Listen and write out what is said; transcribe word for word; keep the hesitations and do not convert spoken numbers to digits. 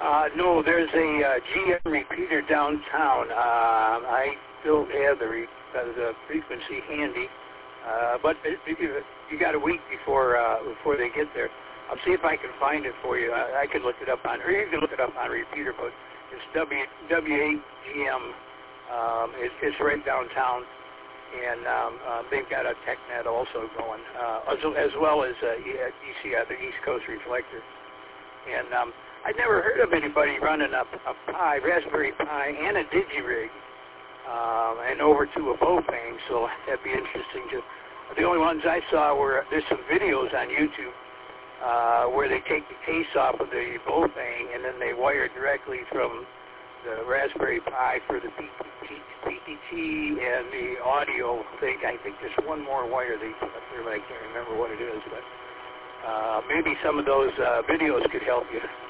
Uh, no, there's a uh, G M repeater downtown. Uh, I don't have the, re- uh, the frequency handy, uh, but it, it, you got a week before uh, before they get there. I'll see if I can find it for you. I, I can look it up on, or you can look it up on repeater, but it's W W eight G M. Um, it, it's right downtown, and um, uh, they've got a TechNet also going, uh, as, as well as uh, E C I, the East Coast Reflector. And um, I'd never heard of anybody running a, a Pi, Raspberry Pi, and a DigiRig, um, and over to a Bofang, so that'd be interesting to. The only ones I saw were, there's some videos on YouTube uh, where they take the case off of the Bofang and then they wire directly from the Raspberry Pi for the P T T and the audio thing. I think there's one more wire they put up there, but I can't remember what it is. But uh, maybe some of those uh, videos could help you.